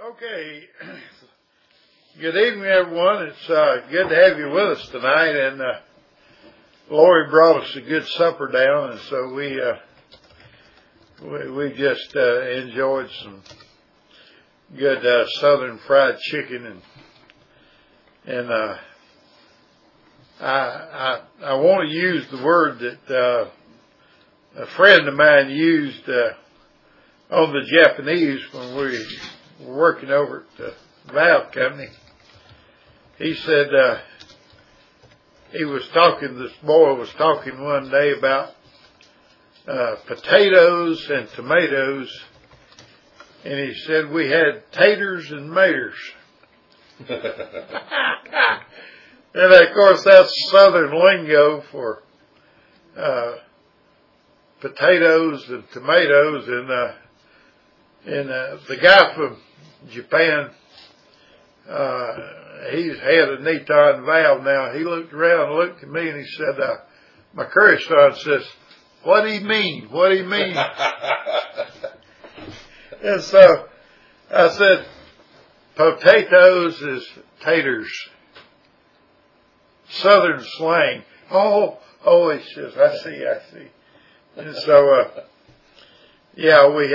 Okay. Good evening, everyone. It's good to have you with us tonight. And Lori brought us a good supper down, and so we just enjoyed some good southern fried chicken, and I want to use the word that a friend of mine used on the Japanese when we were working over at the valve company. He said this boy was talking one day about potatoes and tomatoes, and he said we had taters and maters. And of course that's southern lingo for potatoes and tomatoes, and the guy from Japan, he's had a Niton valve now. He looked around and looked at me and he said, my curry son says, what do you mean? What do you mean? And so I said, potatoes is taters. Southern slang. Oh, he says, I see. And so, yeah, we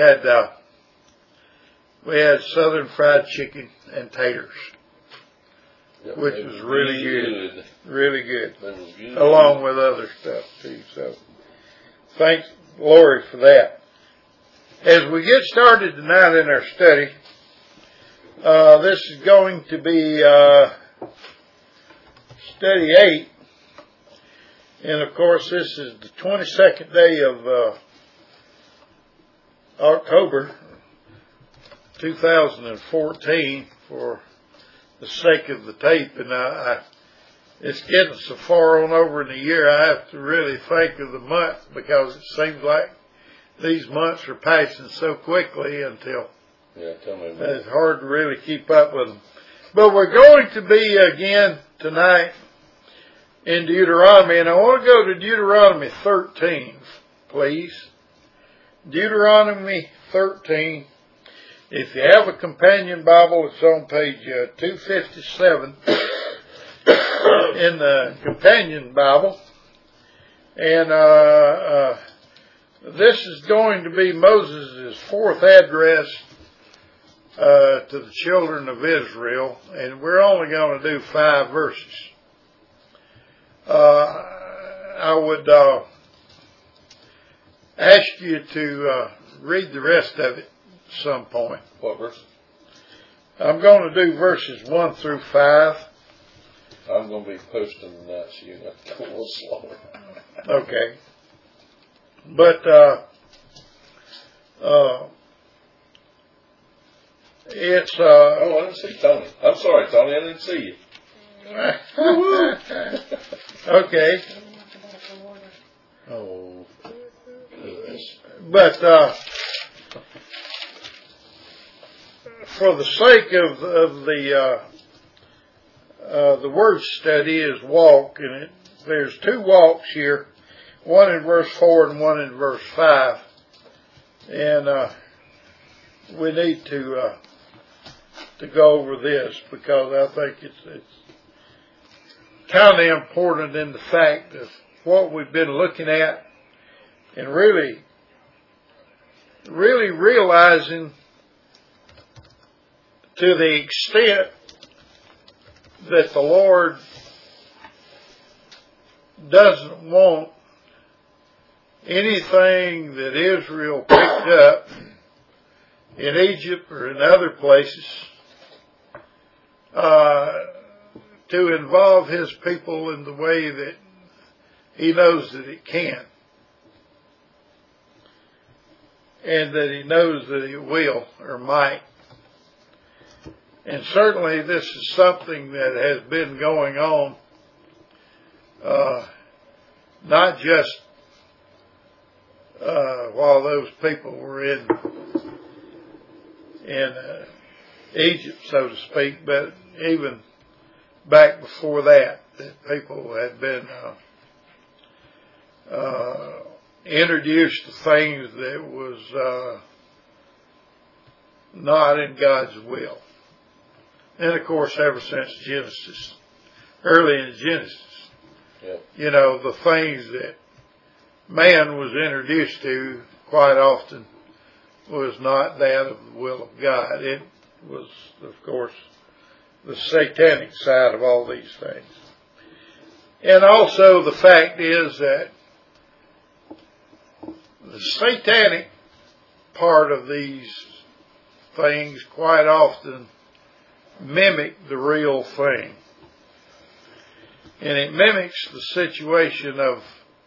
had southern fried chicken and taters, yep, which was really good, really good, along with other stuff too. So, thanks, Lori, for that. As we get started tonight in our study, this is going to be study 8, and of course, this is the 22nd day of October 2014, for the sake of the tape, and it's getting so far on over in the year I have to really think of the month, because it seems like these months are passing so quickly until it's hard to really keep up with them. But we're going to be again tonight in Deuteronomy, and I want to go to Deuteronomy 13, please. Deuteronomy 13. If you have a companion Bible, it's on page 257 in the companion Bible. And this is going to be Moses' fourth address to the children of Israel. And we're only going to do 5 verses. I would ask you to read the rest of it some point. What verse? I'm going to do verses 1 through 5. I'm going to be posting that, so you have to go a little slower. Okay. But it's oh, I didn't see Tony. I'm sorry, Tony, I didn't see you. Okay. Oh. But for the sake of the word study is walk, and there's 2 walks here, one in verse 4 and one in verse 5, and we need to go over this, because I think it's kind of important in the fact of what we've been looking at, and really realizing to the extent that the Lord doesn't want anything that Israel picked up in Egypt or in other places to involve His people in the way that He knows that it can, and that He knows that it will or might. And certainly this is something that has been going on, not just while those people were in Egypt, so to speak, but even back before that people had been introduced to things that was not in God's will. And of course, ever since Genesis, early in Genesis, you know, the things that man was introduced to quite often was not that of the will of God. It was, of course, the satanic side of all these things. And also the fact is that the satanic part of these things quite often mimic the real thing. And it mimics the situation of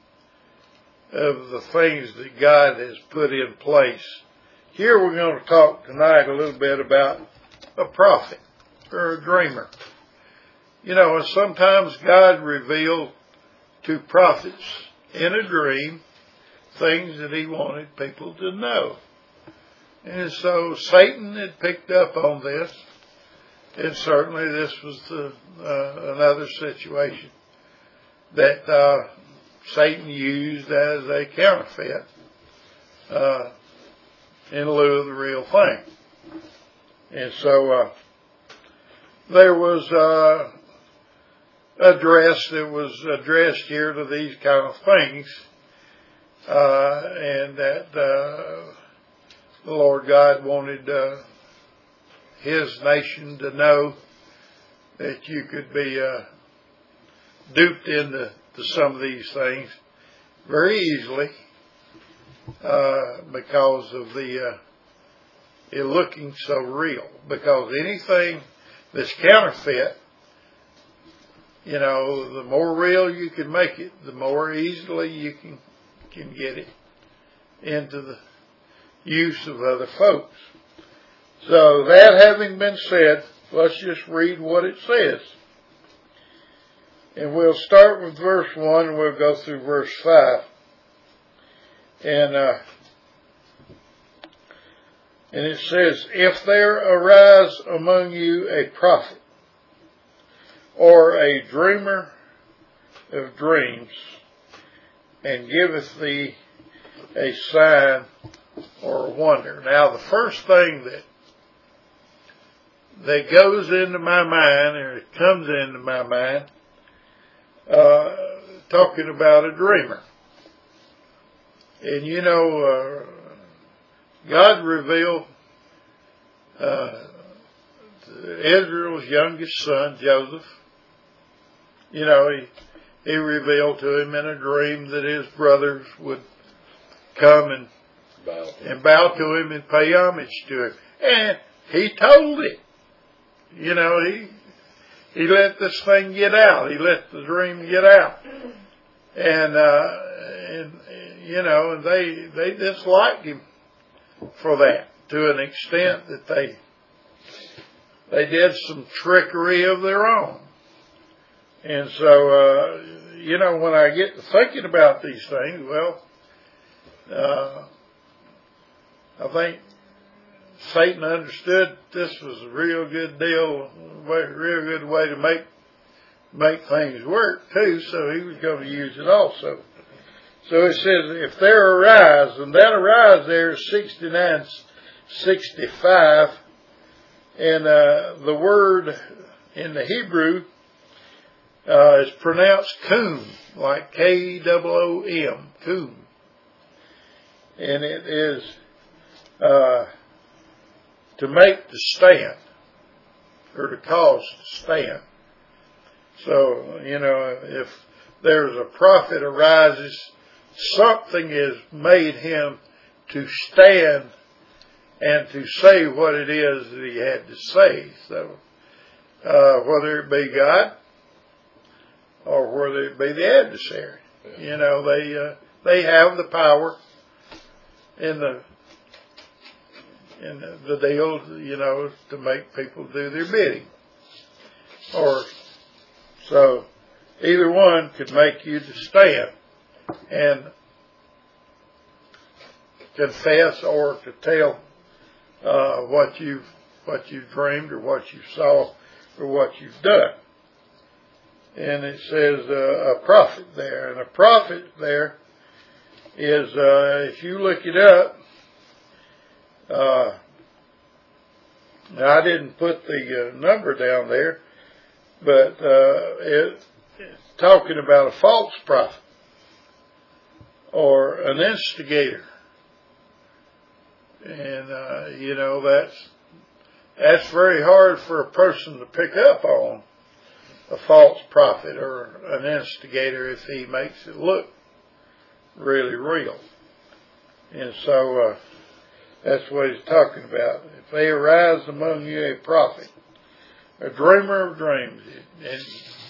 the things that God has put in place. Here we're going to talk tonight a little bit about a prophet or a dreamer. You know, and sometimes God revealed to prophets in a dream things that he wanted people to know. And so Satan had picked up on this, and certainly this was another situation that Satan used as a counterfeit in lieu of the real thing. And so there was address that was addressed here to these kind of things, and that the Lord God wanted his nation to know that you could be duped into some of these things very easily because of it looking so real. Because anything that's counterfeit, you know, the more real you can make it, the more easily you can get it into the use of other folks. So that having been said, let's just read what it says. And we'll start with verse 1 and we'll go through verse 5. And it says, if there arise among you a prophet, or a dreamer of dreams, and giveth thee a sign or a wonder. Now the first thing that goes into my mind, or it comes into my mind, talking about a dreamer. And you know, God revealed Israel's youngest son, Joseph. You know, he revealed to him in a dream that his brothers would come and bow to him and pay homage to him. And he told it. You know, he let this thing get out. He let the dream get out. And you know, and they disliked him for that, to an extent that they did some trickery of their own. And so, you know, when I get to thinking about these things, well, I think Satan understood this was a real good deal, real good way to make things work too, so he was going to use it also. So it says, if there arise, and that arise there is 6965, and the word in the Hebrew is pronounced koom, like K-O-O-M, koom. And it is to make to stand, or to cause to stand. So, you know, if there's a prophet arises, something has made him to stand and to say what it is that he had to say. So, whether it be God or whether it be the adversary, you know, they have the power in the deal, you know, to make people do their bidding. Or so either one could make you to stand and confess or to tell what you've dreamed or what you saw or what you've done. And it says a prophet there, and a prophet there is if you look it up, Now, I didn't put the number down there, but it's talking about a false prophet or an instigator. And, you know, that's very hard for a person to pick up on, a false prophet or an instigator, if he makes it look really real. And so that's what he's talking about. If they arise among you a prophet, a dreamer of dreams, and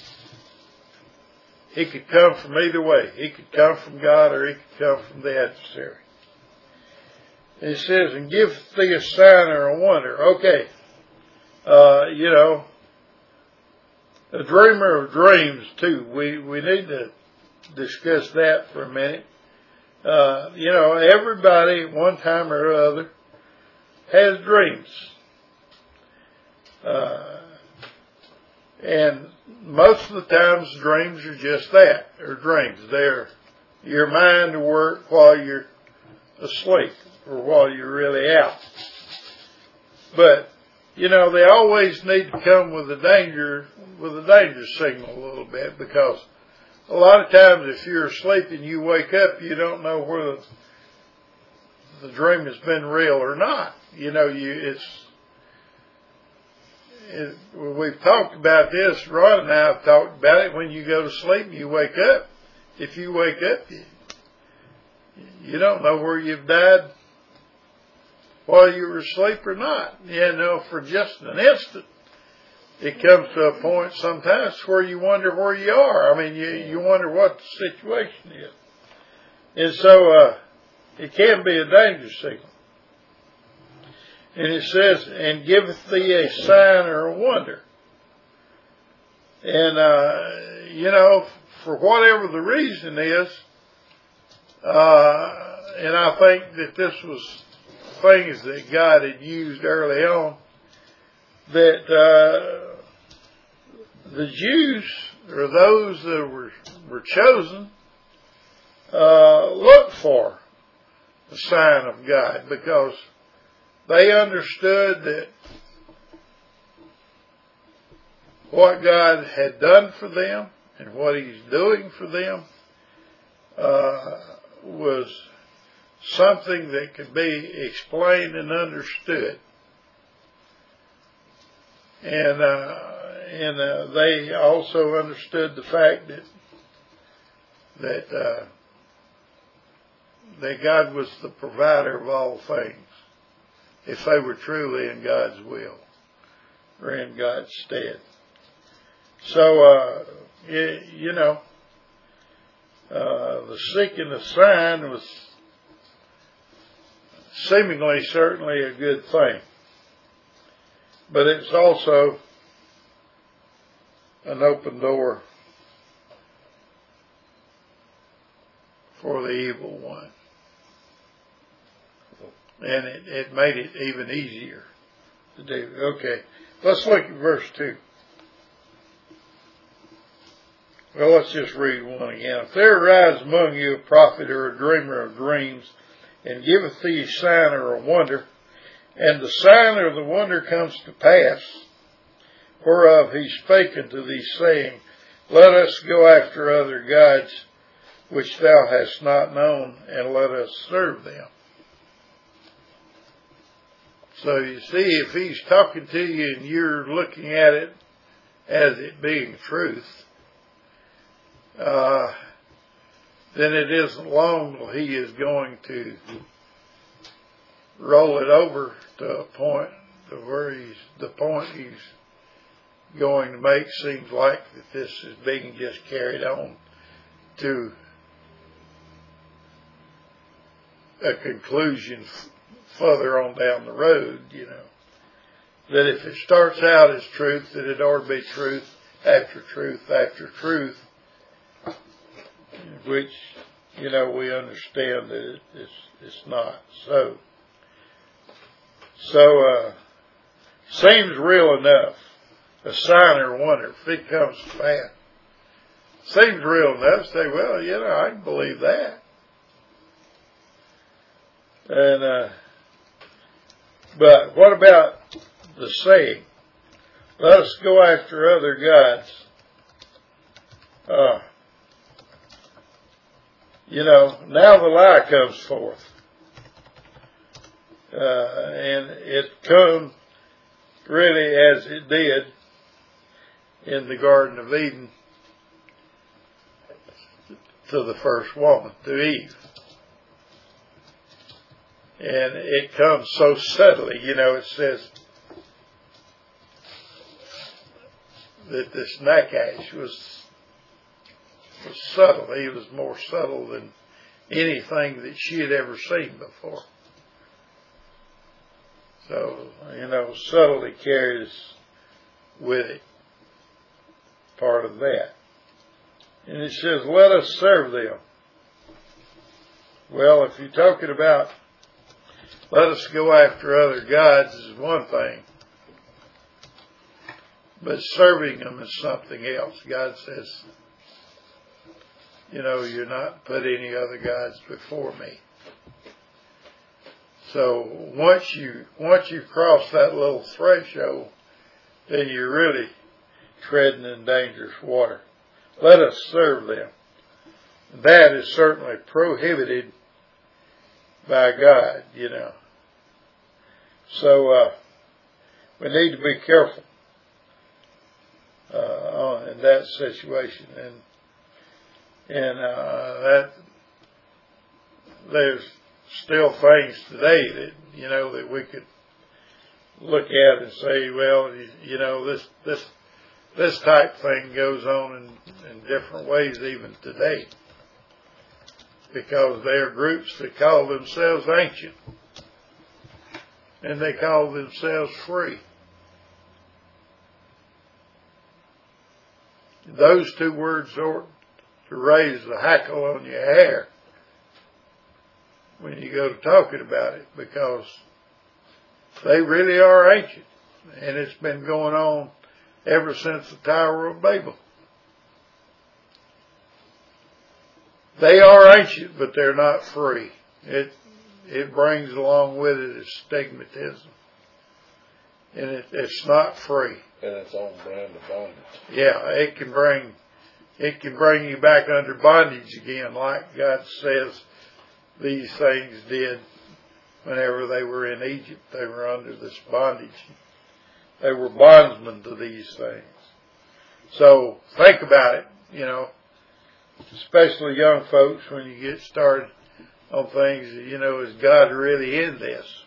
he could come from either way. He could come from God or he could come from the adversary. It says, and give thee a sign or a wonder. Okay. You know, a dreamer of dreams too. We need to discuss that for a minute. You know, everybody at one time or other has dreams. And most of the times dreams are just that. They're dreams. They're your mind to work while you're asleep or while you're really out. But, you know, they always need to come with a danger signal a little bit, because a lot of times if you're asleep and you wake up, you don't know whether the dream has been real or not. You know, we've talked about this. Ron and I have talked about it. When you go to sleep and you wake up, if you wake up, you don't know where you've died while you were asleep or not. You know, for just an instant, it comes to a point sometimes where you wonder where you are. I mean, you wonder what the situation is. And so it can be a danger signal. And it says, and giveth thee a sign or a wonder. And, you know, for whatever the reason is, and I think that this was things that God had used early on, that the Jews, or those that were chosen, looked for the sign of God, because they understood that what God had done for them and what He's doing for them was something that could be explained and understood. And they also understood the fact that God was the provider of all things, if they were truly in God's will or in God's stead. So, you know, the seeking a sign was seemingly certainly a good thing. But it's also an open door for the evil one. And it made it even easier to do. Okay, let's look at verse 2. Well, let's just read one again. If there arise among you a prophet or a dreamer of dreams, and giveth thee a sign or a wonder, and the sign or the wonder comes to pass, whereof he spake unto thee, saying, let us go after other gods which thou hast not known, and let us serve them. So you see, if he's talking to you and you're looking at it as it being truth, then it isn't long till he is going to roll it over to a point to where the point he's going to make seems like that this is being just carried on to a conclusion further on down the road, you know. That if it starts out as truth, that it ought to be truth after truth after truth, which, you know, we understand that it's not so. So, seems real enough. A sign or wonder, if it comes to pass. Seems real enough to say, well, you know, I can believe that. And, but what about the saying, let us go after other gods. Now the lie comes forth. And it comes really as it did in the Garden of Eden to the first woman, to Eve. And it comes so subtly, it says that this Nakash was subtle. He was more subtle than anything that she had ever seen before. So, subtlety carries with it part of that. And it says, let us serve them. Well, if you're talking about let us go after other gods is one thing. But serving them is something else. God says, you're not put any other gods before me. So once you cross that little threshold, then you're really treading in dangerous water. Let us serve them. That is certainly prohibited by God, So we need to be careful in that situation, and that there's still things today that that we could look at and say, well, this type thing goes on in different ways even today, because there are groups that call themselves ancient and they call themselves free. Those two words ought to raise the hackle on your hair when you go to talking about it, because they really are ancient, and it's been going on ever since the Tower of Babel. They are ancient, but they're not free. It brings along with it a stigmatism, and it's not free. And its own brand of bondage. Yeah, it can bring you back under bondage again, like God says these things did whenever they were in Egypt. They were under this bondage. They were bondsmen to these things. So think about it, especially young folks, when you get started on things, is God really in this?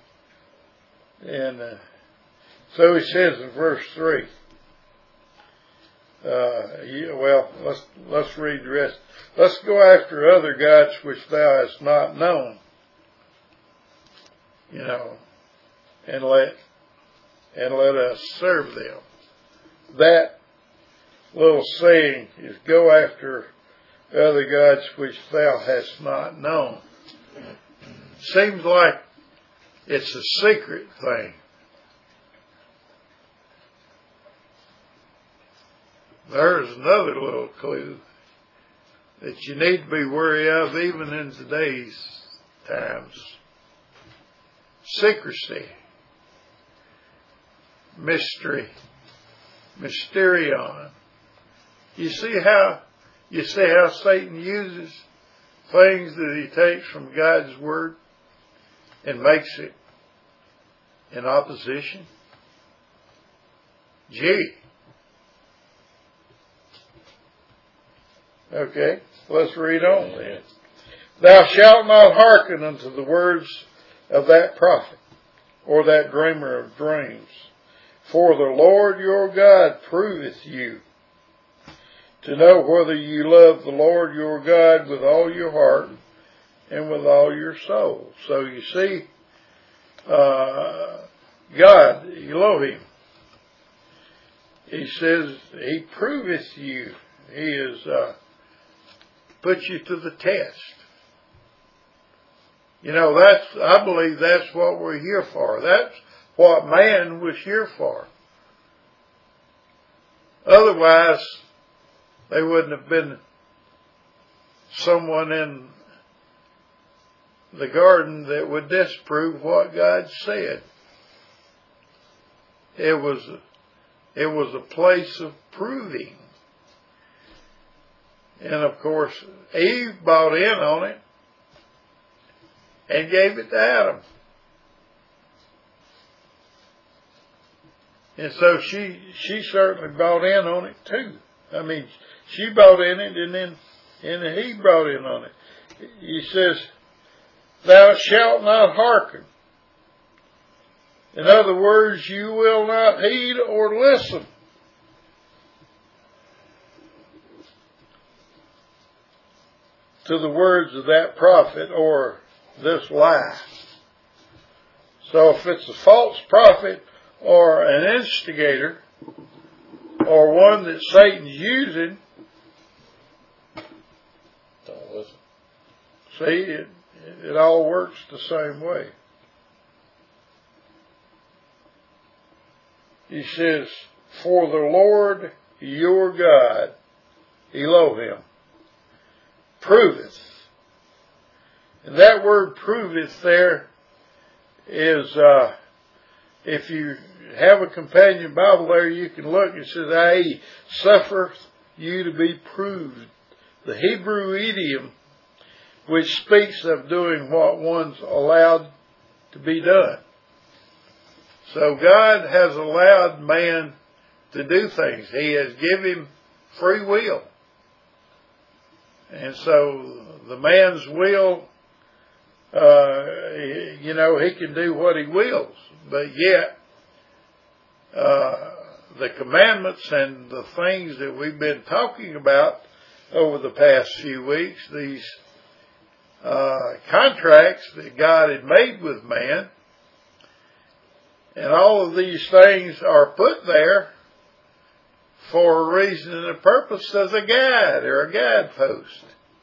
And so he says in verse 3, let's read the rest. Let's go after other gods which thou hast not known, and let us serve them. That little saying is, go after other gods which thou hast not known. Seems like it's a secret thing. There's another little clue that you need to be wary of even in today's times. Secrecy. Mystery. Mysterion. You see how Satan uses things that he takes from God's Word and makes it in opposition? Gee. Okay, let's read on then. Thou shalt not hearken unto the words of that prophet, or that dreamer of dreams. For the Lord your God proveth you, to know whether you love the Lord your God with all your heart and with all your soul. So you see, God, Elohim, he says, he proveth you. He is put you to the test. I believe that's what we're here for. That's what man was here for. Otherwise, there wouldn't have been someone in the garden that would disprove what God said. It was a place of proving. And of course, Eve bought in on it and gave it to Adam. And so she certainly bought in on it too. I mean, she bought in it, and then he brought in on it. He says, "Thou shalt not hearken." In other words, you will not heed or listen to the words of that prophet or this lie. So if it's a false prophet or an instigator or one that Satan's using, don't listen. See, it all works the same way. He says, "For the Lord your God, Elohim, proveth." And that word "proveth" there is, if you have a companion Bible there, you can look. It says, "I suffereth you to be proved." The Hebrew idiom, which speaks of doing what one's allowed to be done. So God has allowed man to do things. He has given him free will. And so the man's will, he can do what he wills. But yet, the commandments and the things that we've been talking about over the past few weeks, these contracts that God had made with man, and all of these things are put there for a reason and a purpose as a guide or a guidepost.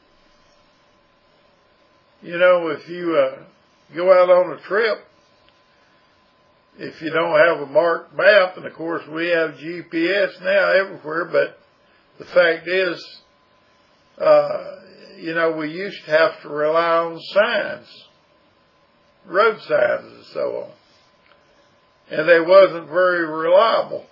You know, if you go out on a trip, if you don't have a marked map, and of course we have GPS now everywhere, but the fact is, we used to have to rely on signs, road signs and so on. And they wasn't very reliable.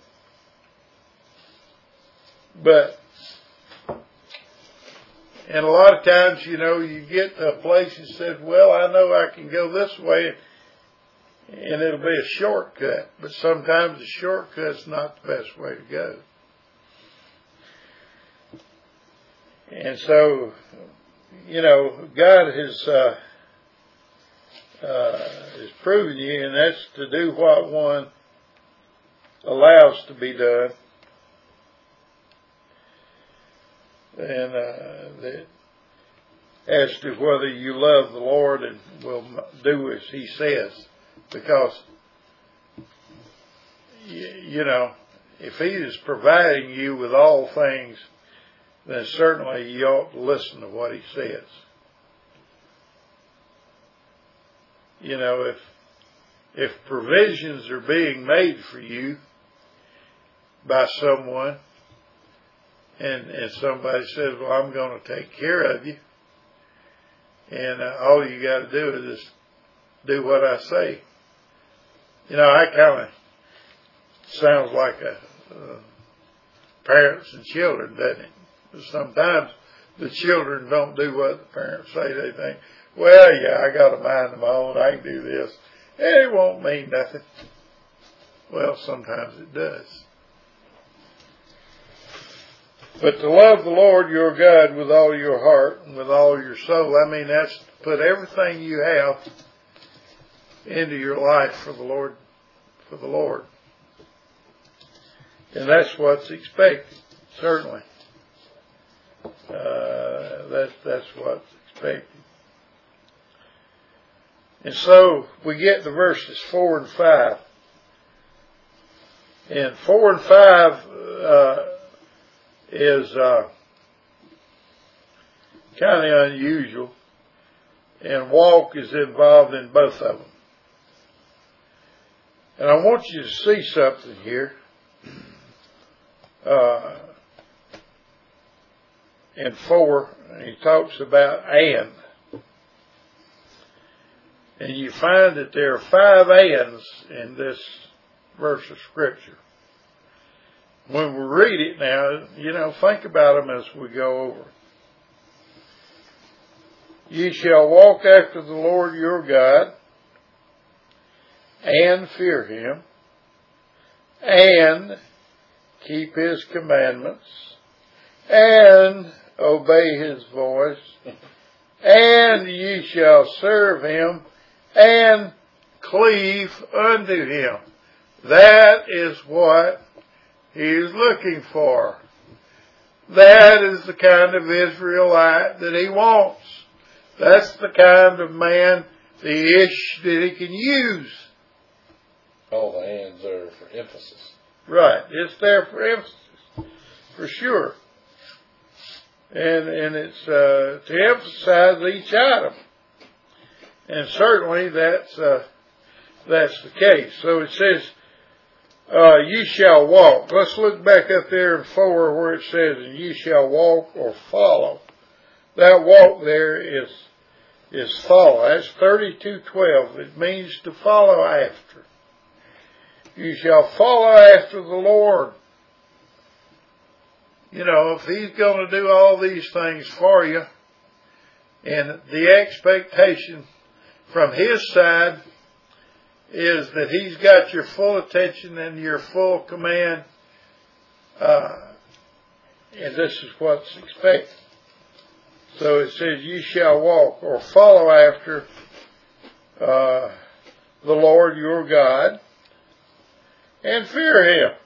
And a lot of times, you get to a place and says, well, I know I can go this way, and it'll be a shortcut. But sometimes the shortcut's not the best way to go. And so, God has proven you, and that's to do what one allows to be done. And as to whether you love the Lord and will do as He says. Because, if He is providing you with all things, then certainly you ought to listen to what He says. If provisions are being made for you by someone, and somebody says, well, I'm going to take care of you, and all you got to do is just do what I say. I kind of sounds like a parents and children, doesn't it? Sometimes the children don't do what the parents say. They think, well, yeah, I got to mind my own. I can do this. And it won't mean nothing. Well, sometimes it does. But to love the Lord your God with all your heart and with all your soul, that's to put everything you have into your life for the Lord. And that's what's expected, certainly. That's what's expected. And so we get to verses 4 and 5. And 4 and 5 is kind of unusual. And walk is involved in both of them. And I want you to see something here. In 4, he talks about and. And you find that there are 5 ands in verse of Scripture. When we read it now, think about them as we go over. Ye shall walk after the Lord your God, and fear him, and keep his commandments, and obey his voice, and ye shall serve him, and cleave unto him. That is what he is looking for. That is the kind of Israelite that he wants. That's the kind of man, the ish, that he can use. All the hands there for emphasis. Right. It's there for emphasis. For sure. And it's to emphasize each item. And certainly that's the case. So it says, ye shall walk. Let's look back up there in 4 where it says, and ye shall walk or follow. That walk there is follow. That's 32:12. It means to follow after. You shall follow after the Lord. If he's going to do all these things for you, and the expectation from his side is that he's got your full attention and your full command, and this is what's expected. So it says, ye shall walk or follow after the Lord your God, and fear him.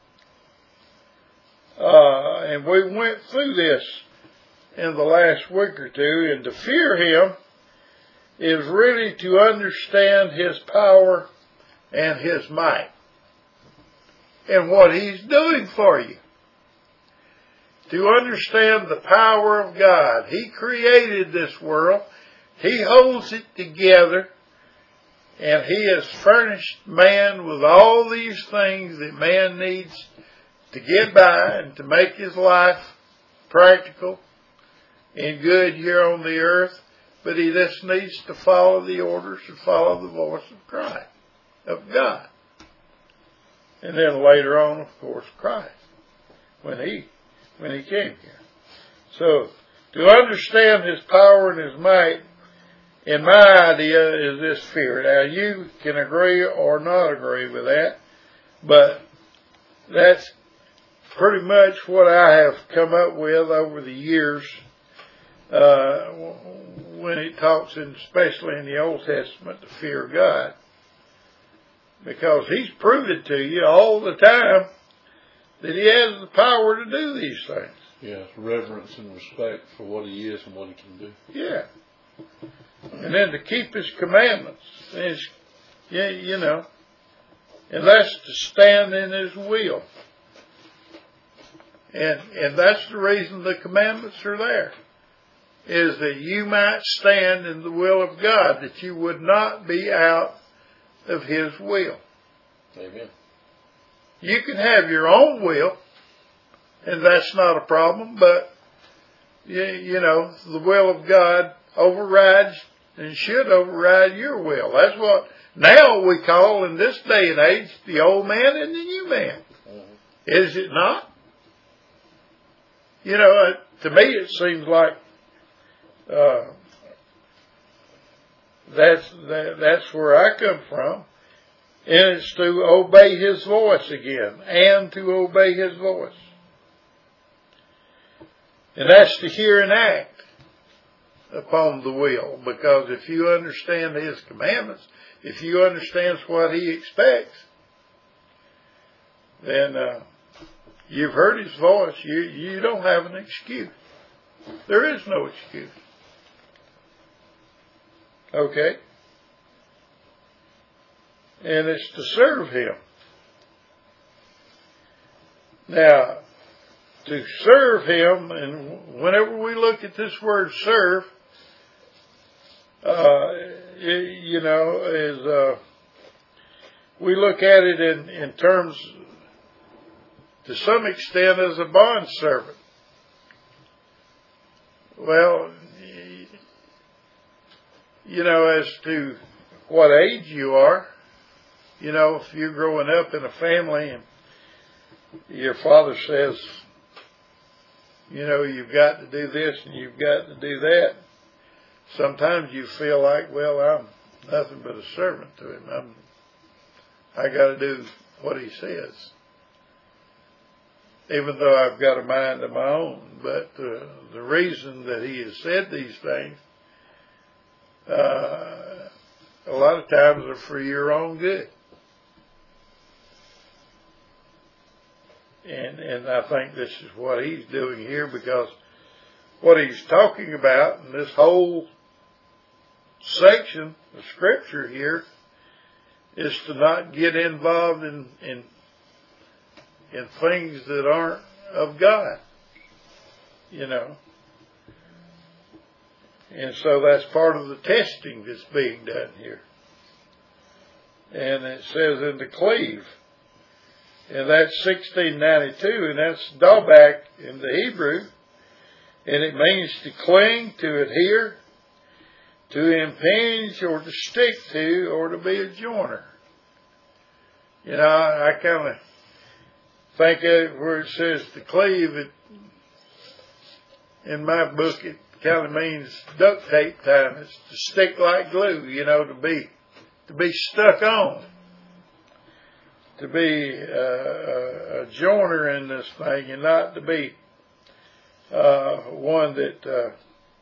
And we went through this in the last week or two, and to fear him is really to understand his power and his might and what he's doing for you. To understand the power of God. He created this world. He holds it together. And he has furnished man with all these things that man needs to get by and to make his life practical and good here on the earth. But he just needs to follow the orders and follow the voice of Christ, of God. And then later on, of course, Christ, when he came here. So, to understand his power and his might, in my idea, is this fear. Now, you can agree or not agree with that, but that's pretty much what I have come up with over the years when it talks, especially in the Old Testament, to fear God. Because he's proven to you all the time that he has the power to do these things. Yeah, reverence and respect for what he is and what he can do. Yeah. And then to keep his commandments. And that's to stand in his will. And that's the reason the commandments are there. Is that you might stand in the will of God. That you would not be out of his will. Amen. You can have your own will, and that's not a problem, but, the will of God overrides and should override your will. That's what now we call, in this day and age, the old man and the new man. Mm-hmm. Is it not? To me it seems like that's where I come from. And it's to obey his voice again. And to obey his voice. And that's to hear and act upon the will. Because if you understand his commandments, if you understand what he expects, then you've heard his voice. You don't have an excuse. There is no excuse. Okay? And it's to serve him. Now, to serve him, and whenever we look at this word serve, we look at it in terms, to some extent, as a bond servant. Well, as to what age you are, You know, if you're growing up in a family and your father says, you know, you've got to do this and you've got to do that, sometimes you feel like, well, I'm nothing but a servant to him. I got to do what he says, even though I've got a mind of my own. But the reason that he has said these things, a lot of times are for your own good. And I think this is what he's doing here, because what he's talking about in this whole section of Scripture here is to not get involved in things that aren't of God, you know. And so that's part of the testing that's being done here. And it says in the cleave, and that's 1692, and that's dabak in the Hebrew, and it means to cling, to adhere, to impinge, or to stick to, or to be a joiner. You know, I kind of think of it where it says to cleave, in my book it kind of means duct tape time. It's to stick like glue, you know, to be stuck on. To be a joiner in this thing, and not to be one that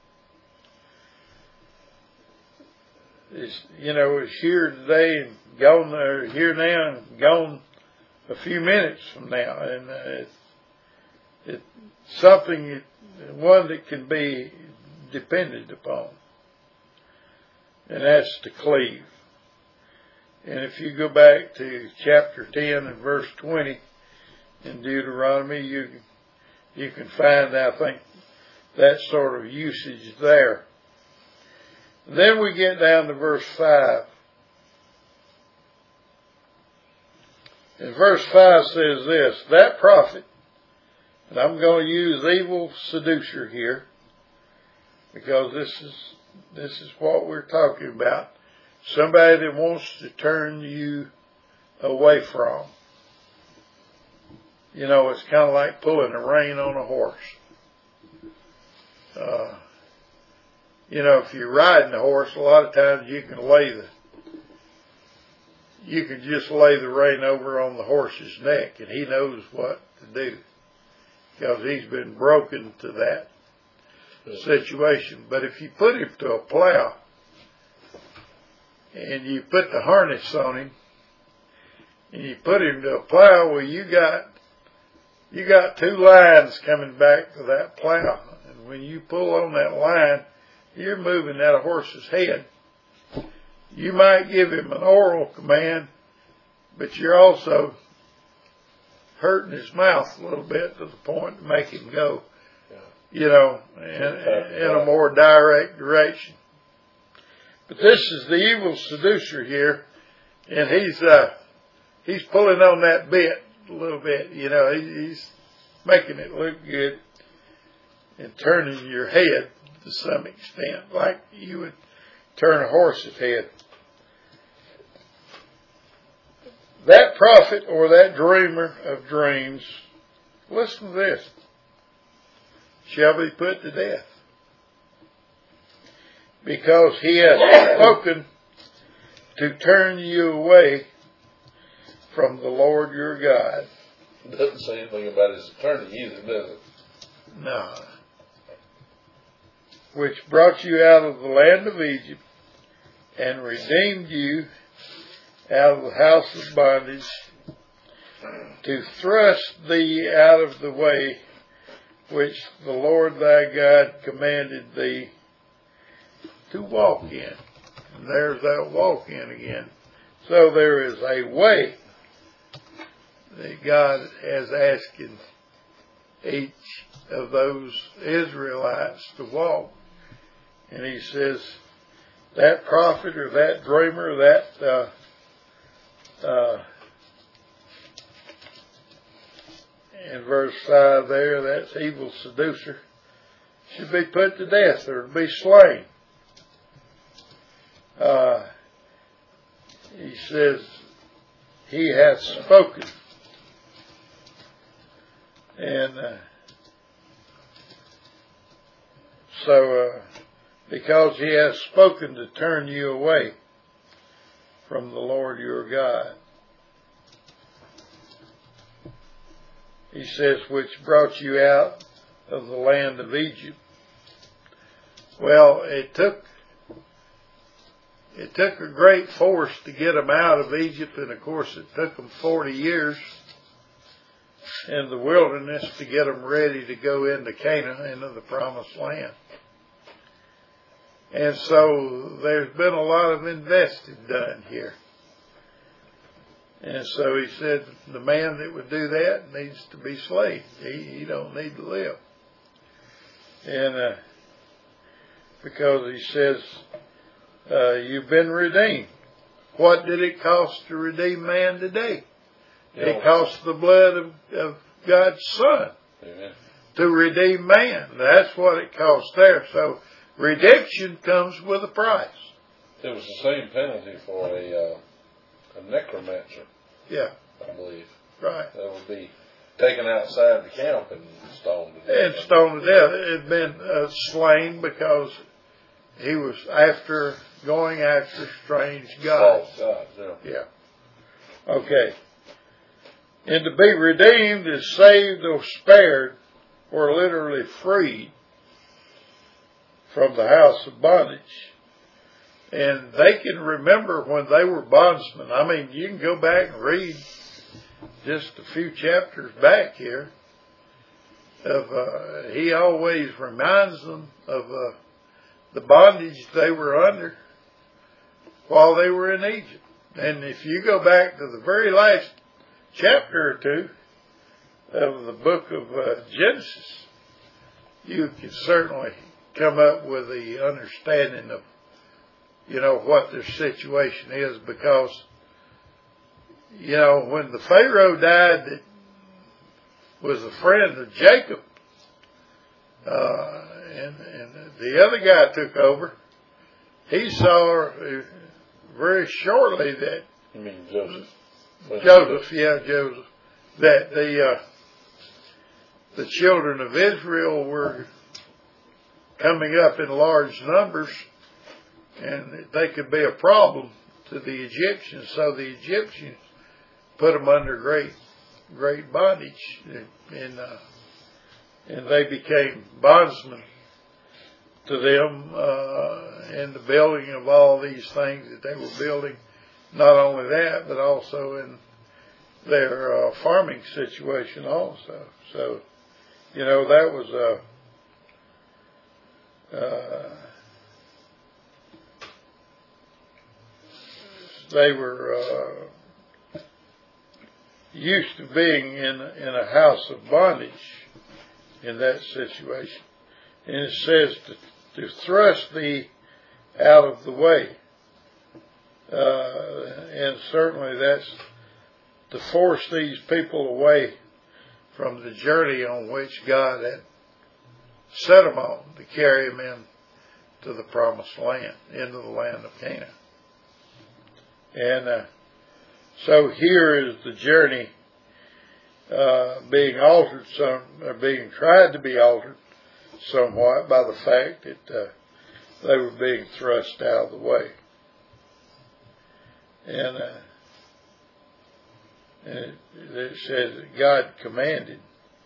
is, you know, is here today and gone, or here now and gone a few minutes from now. And it's something, one that can be depended upon. And that's to cleave. And if you go back to chapter 10 and verse 20 in Deuteronomy, you can find, I think, that sort of usage there. Then we get down to verse 5. And verse 5 says this, that prophet, and I'm going to use evil seducer here, because this is what we're talking about. Somebody that wants to turn you away from. You know, it's kind of like pulling a rein on a horse. You know, if you're riding a horse, a lot of times you can just lay the rein over on the horse's neck, and he knows what to do, because he's been broken to that situation. But if you put him to a plow, and you put the harness on him, and you put him to a plow, well, you got two lines coming back to that plow. And when you pull on that line, you're moving that horse's head. You might give him an oral command, but you're also hurting his mouth a little bit to the point to make him go, you know, in a more direct direction. But this is the evil seducer here, and he's pulling on that bit a little bit, you know, he's making it look good and turning your head to some extent, like you would turn a horse's head. That prophet or that dreamer of dreams, listen to this, shall be put to death, because he has spoken to turn you away from the Lord your God. It doesn't say anything about his attorney either, does it? No. Which brought you out of the land of Egypt and redeemed you out of the house of bondage, to thrust thee out of the way which the Lord thy God commanded thee to walk in. And there's that walk in again. So there is a way that God is asking each of those Israelites to walk. And he says, that prophet or that dreamer, that in verse 5 there, that's evil seducer, should be put to death or be slain. He says, he hath spoken. And because he hath spoken to turn you away from the Lord your God. He says, which brought you out of the land of Egypt. Well, it took a great force to get them out of Egypt, and of course it took them 40 years in the wilderness to get them ready to go into Canaan, into the promised land. And so there's been a lot of investing done here. And so he said, the man that would do that needs to be slain. He don't need to live. And because he says, you've been redeemed. What did it cost to redeem man today? Yeah. It cost the blood of God's Son. Amen. To redeem man. That's what it cost there. So redemption comes with a price. It was the same penalty for a necromancer. Yeah. I believe. Right. That would be taken outside the camp and stoned to death. And stoned to death. It had been slain because he was going after strange gods. False gods, yeah. Yeah. Okay. And to be redeemed is saved or spared or literally freed from the house of bondage. And they can remember when they were bondsmen. I mean, you can go back and read just a few chapters back here. He always reminds them of the bondage they were under while they were in Egypt. And if you go back to the very last chapter or two of the book of Genesis, you can certainly come up with the understanding of, what their situation is, because, when the Pharaoh died that was a friend of Jacob, and the other guy took over, he saw very shortly that... You mean Joseph? Joseph, that the children of Israel were coming up in large numbers, and they could be a problem to the Egyptians. So the Egyptians put them under great bondage, and they became bondsmen to them in the building of all these things that they were building. Not only that, but also in their farming situation also. So, that was they were used to being in a house of bondage in that situation. And it says to thrust thee out of the way. And certainly that's to force these people away from the journey on which God had set them on to carry them in to the promised land, into the land of Canaan. And so here is the journey being altered being tried to be altered somewhat by the fact that they were being thrust out of the way. And it says that God commanded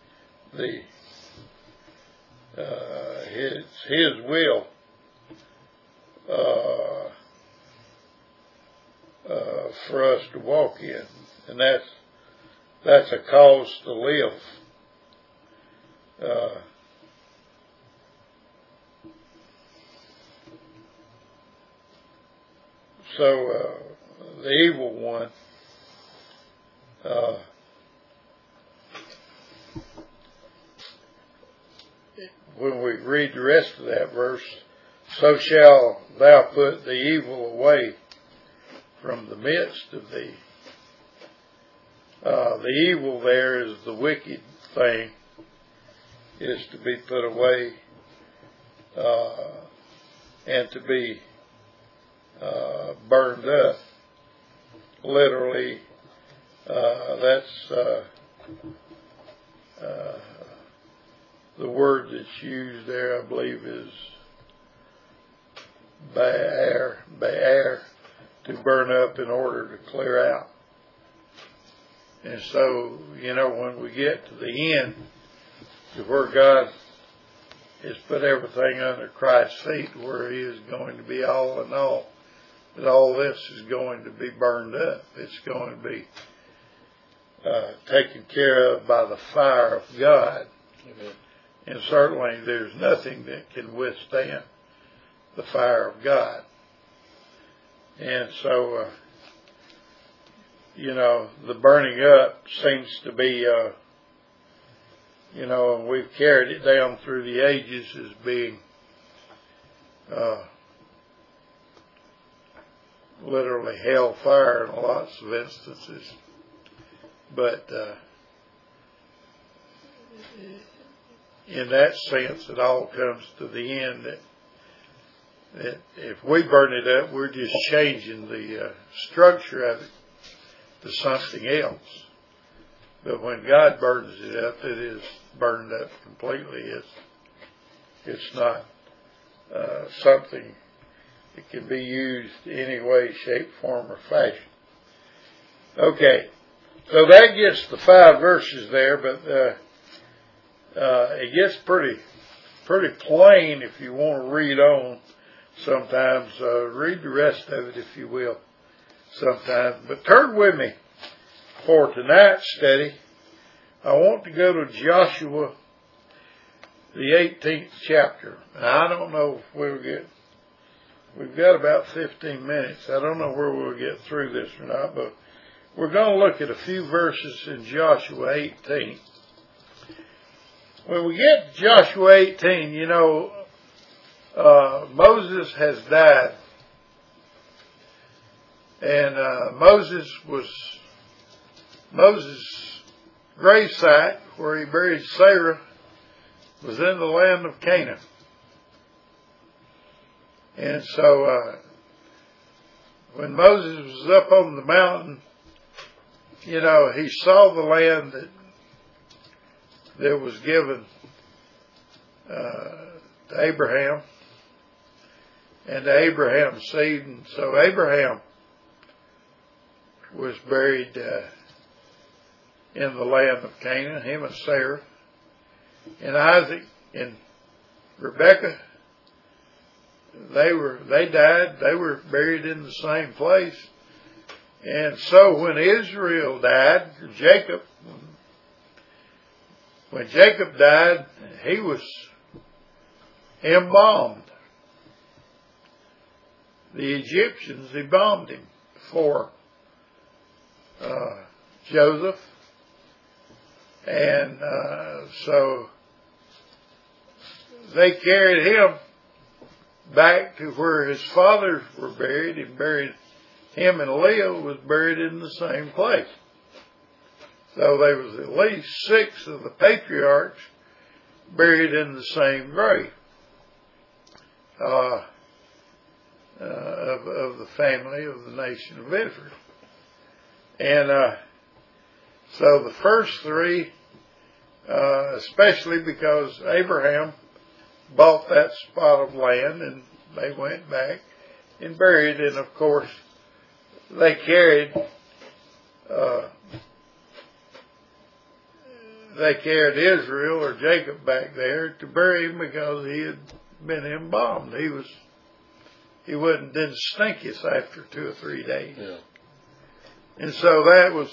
His will for us to walk in, and that's a cause to live. So the evil one when we read the rest of that verse, so shall thou put the evil away from the midst of thee. The evil there is the wicked thing, is to be put away and to be burned up, literally That's the word that's used there, I believe, is ba'ar, to burn up in order to clear out. And so, when we get to the end, to where God has put everything under Christ's feet, where He is going to be all in all, that all this is going to be burned up. It's going to be taken care of by the fire of God. Amen. And certainly there's nothing that can withstand the fire of God. And so, the burning up seems to be, and we've carried it down through the ages as being literally hellfire in lots of instances. But in that sense, it all comes to the end that if we burn it up, we're just changing the structure of it to something else. But when God burns it up, it is burned up completely. It's not something that can be used any way, shape, form, or fashion. Okay, so that gets the 5 verses there, but it gets pretty plain if you want to read on. Sometimes read the rest of it if you will. Sometimes, but turn with me for tonight's study. I want to go to Joshua, the 18th chapter. Now, I don't know if we've got about 15 minutes. I don't know where we'll get through this or not, but we're going to look at a few verses in Joshua 18. When we get to Joshua 18, Moses has died. And Moses' gravesite, where he buried Sarah, was in the land of Canaan. And so when Moses was up on the mountain, he saw the land that was given to Abraham and to Abraham's seed. And so Abraham was buried in the land of Canaan, him and Sarah. And Isaac and Rebekah, they died. They were buried in the same place. And so when Israel died, when Jacob died, he was embalmed. The Egyptians embalmed him for Joseph. And so they carried him back to where his fathers were buried, and buried him, and Leah was buried in the same place. So there was at least 6 of the patriarchs buried in the same grave of the family of the nation of Israel. And so the first 3, especially because Abraham bought that spot of land, and they went back and buried, and of course they carried Israel or Jacob back there to bury him because he had been embalmed. Didn't stink us after 2 or 3 days. Yeah. And so that was,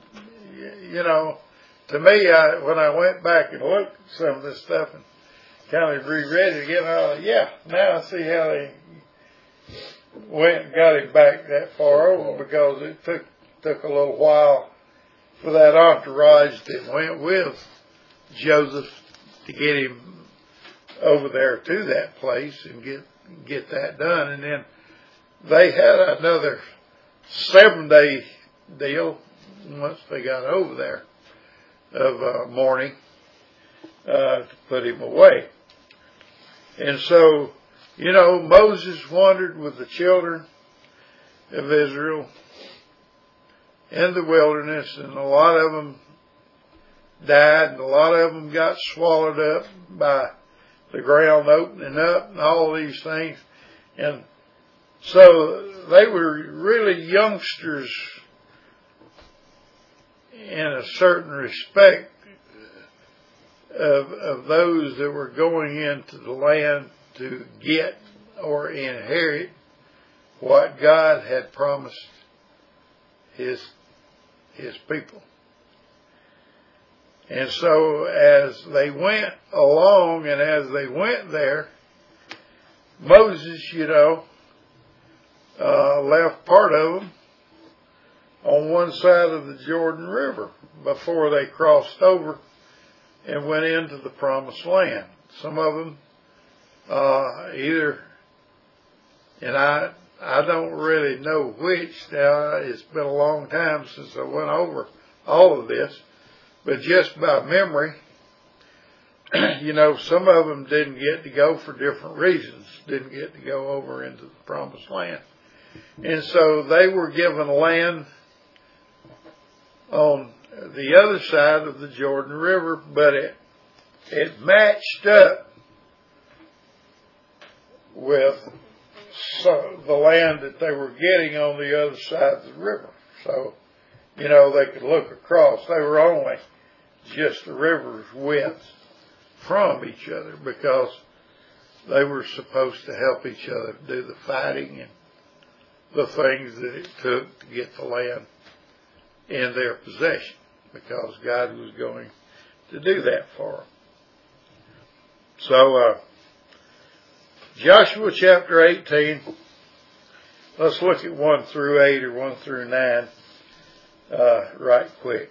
to me, when I went back and looked at some of this stuff and kind of reread it again, now I see how they went and got him back that far over, because it took a little while for that entourage that went with Joseph to get him over there to that place and get that done. And then they had another 7-day deal once they got over there of mourning to put him away. And so, Moses wandered with the children of Israel in the wilderness, and a lot of them died, and a lot of them got swallowed up by the ground opening up and all these things. And so they were really youngsters in a certain respect of those that were going into the land to get or inherit what God had promised his people. And so as they went along and as they went there, Moses, left part of them on one side of the Jordan River before they crossed over and went into the promised land. Some of them and I don't really know which now. It's been a long time since I went over all of this, but just by memory, some of them didn't get to go for different reasons, didn't get to go over into the promised land. And so they were given land on the other side of the Jordan River, but it matched up with the land that they were getting on the other side of the river. So, they could look across. They were only just the river's width from each other because they were supposed to help each other do the fighting and the things that it took to get the land in their possession, because God was going to do that for them. So, Joshua chapter 18, let's look at 1 through 8 or 1 through 9 right quick.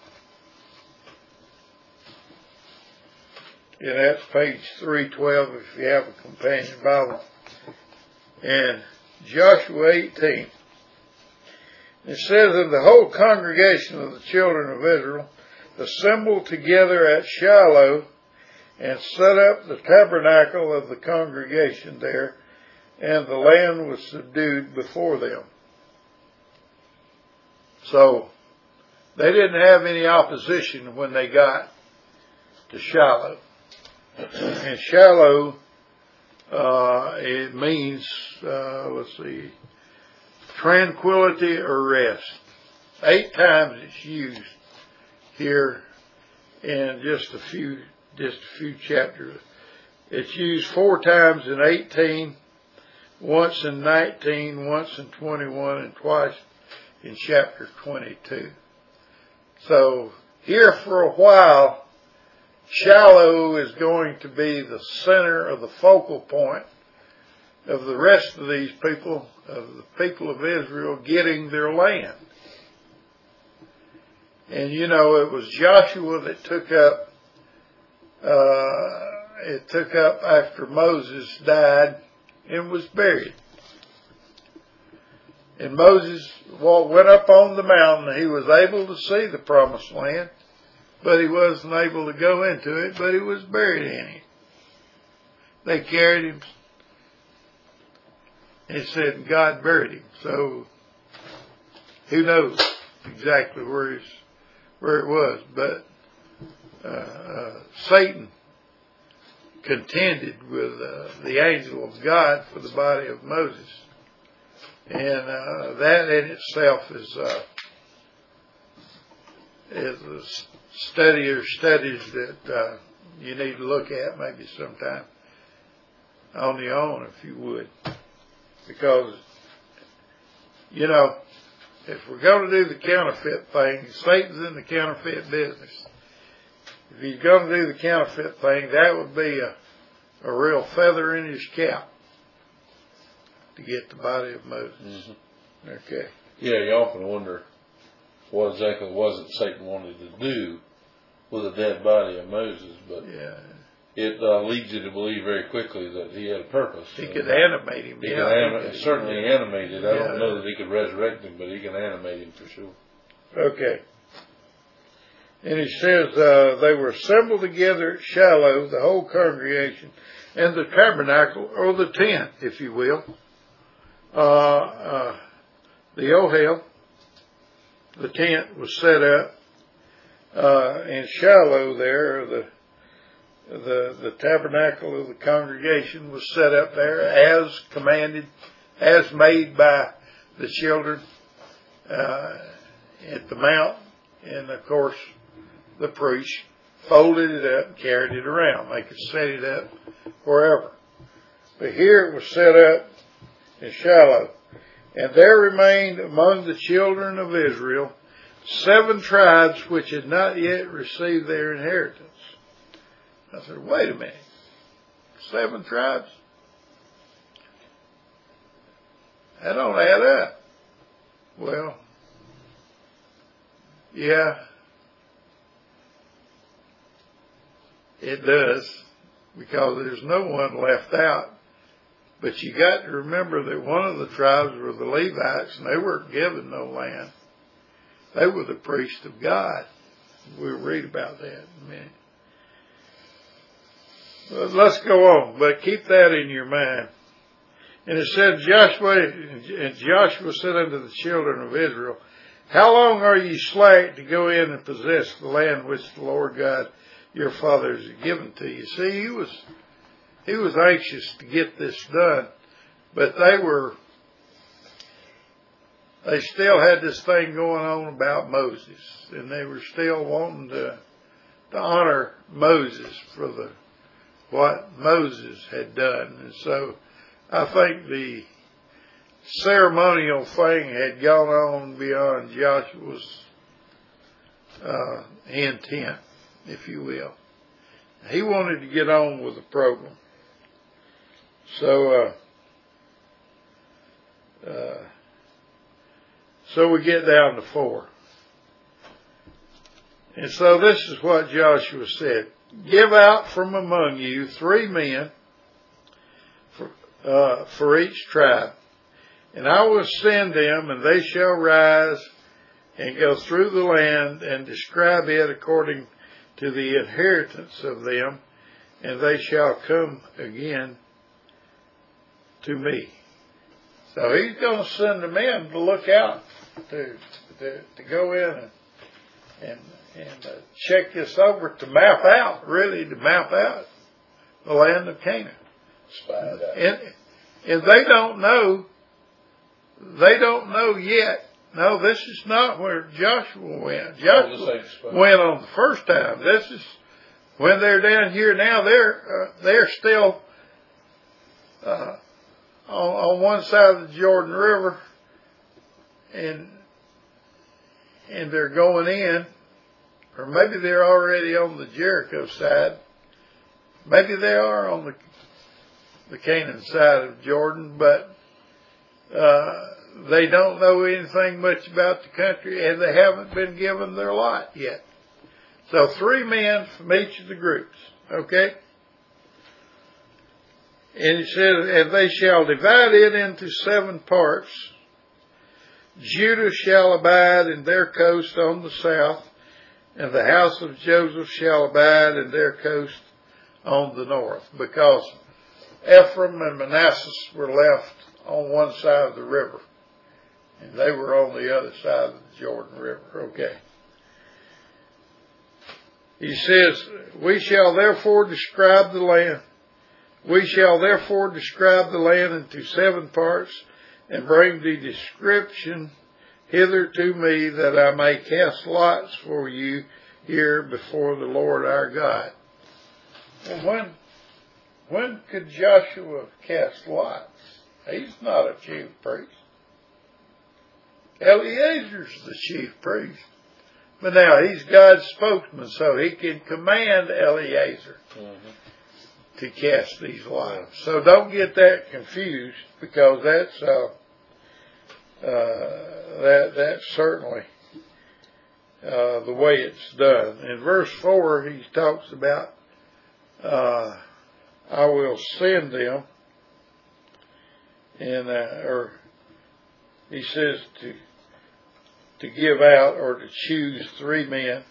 And that's page 312 if you have a companion Bible. And Joshua 18. It says, "And the whole congregation of the children of Israel assembled together at Shiloh and set up the tabernacle of the congregation there, and the land was subdued before them." So they didn't have any opposition when they got to Shiloh. And Shiloh, it means, tranquility or rest. 8 times it's used here in just a few chapters. It's used 4 times in 18, once in 19, once in 21, and twice in chapter 22. So here for a while, Shiloh is going to be the center of the focal point of the rest of these people, of the people of Israel, getting their land. And it was Joshua that took up after Moses died and was buried. And Moses went up on the mountain. He was able to see the promised land, but he wasn't able to go into it, but he was buried in it. They carried him. It said God buried him. So who knows exactly where it was, but Satan contended with the angel of God for the body of Moses. And that in itself is a study or studies that you need to look at maybe sometime on your own, if you would. Because, if we're going to do the counterfeit thing, Satan's in the counterfeit business. If he's going to do the counterfeit thing, that would be a real feather in his cap to get the body of Moses. Mm-hmm. Okay. Yeah, you often wonder what exactly was it Satan wanted to do with the dead body of Moses, but it leads you to believe very quickly that he had a purpose. He could animate him. He could certainly animate it. I don't know that he could resurrect him, but he can animate him for sure. Okay. And he says they were assembled together at Shiloh, the whole congregation, and the tabernacle, or the tent, if you will, the Ohel, the tent was set up in Shiloh there, the tabernacle of the congregation was set up there as commanded, as made by the children at the mount. And of course, the priest folded it up and carried it around. They could set it up wherever. But here it was set up in Shiloh. And there remained among the children of Israel 7 tribes which had not yet received their inheritance. I said, wait a minute. 7 tribes? That don't add up. Well, yeah, it does, because there's no one left out. But you got to remember that one of the tribes were the Levites, and they weren't given no land. They were the priests of God. We'll read about that in a minute. But let's go on, but keep that in your mind. And it said, Joshua said unto the children of Israel, how long are ye slack to go in and possess the land which the Lord God your fathers has given to you? See, he was anxious to get this done, but they still had this thing going on about Moses, and they were still wanting to honor Moses for what Moses had done. And so I think the ceremonial thing had gone on beyond Joshua's intent, if you will. He wanted to get on with the program. So we get down to 4. And so this is what Joshua said. Give out from among you 3 men for each tribe. And I will send them, and they shall rise and go through the land and describe it according to the inheritance of them, and they shall come again to me. So he's going to send the men to look out, to go in and check this over, to map out the land of Canaan. And they don't know yet. No, this is not where Joshua went. Joshua went on the first time. This is when they're down here now. They're still on one side of the Jordan River, and they're going in, or maybe they're already on the Jericho side. Maybe they are on the Canaan side of Jordan, but they don't know anything much about the country, and they haven't been given their lot yet. So 3 men from each of the groups, okay? And it says, and they shall divide it into 7 parts. Judah shall abide in their coast on the south, and the house of Joseph shall abide in their coast on the north, because Ephraim and Manasseh were left on one side of the river, and they were on the other side of the Jordan River. Okay. He says, we shall therefore describe the land. We shall therefore describe the land into 7 parts, and bring the description hither to me, that I may cast lots for you here before the Lord our God. Well, when could Joshua cast lots? He's not a chief priest. Eleazar's the chief priest. But now he's God's spokesman, so he can command Eleazar to cast these lots. So don't get that confused, because that's certainly the way it's done. In verse 4, he talks about I will send them, and or he says to give out, or to choose 3 men,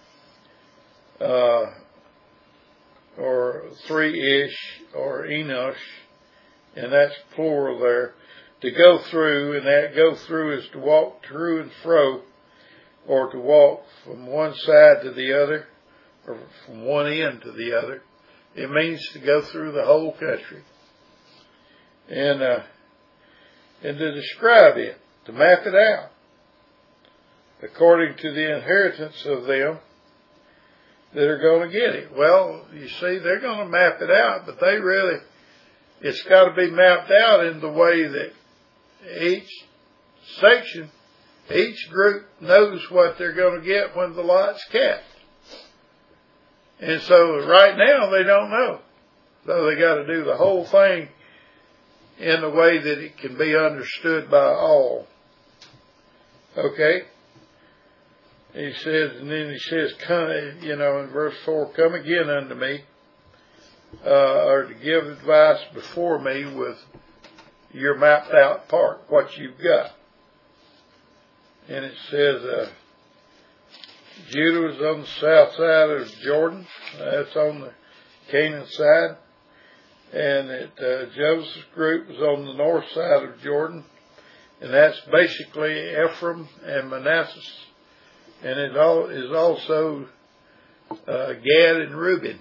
or 3-ish, or Enosh, and that's plural there, to go through, and that go through is to walk through and fro or to walk from one side to the other, or from one end to the other. It means to go through the whole country. And to describe it, to map it out, according to the inheritance of them that are going to get it. Well, you see, they're going to map it out, but it's got to be mapped out in the way that each section, each group knows what they're going to get when the lot's capped. And so right now they don't know. So they got to do the whole thing in a way that it can be understood by all. Okay? He says, and then he says, come, in verse 4, come again unto me, or to give advice before me with your mapped out part, what you've got. And it says, Judah was on the south side of Jordan. That's on the Canaan side. And Joseph's group was on the north side of Jordan. And that's basically Ephraim and Manasseh. And it is also Gad and Reuben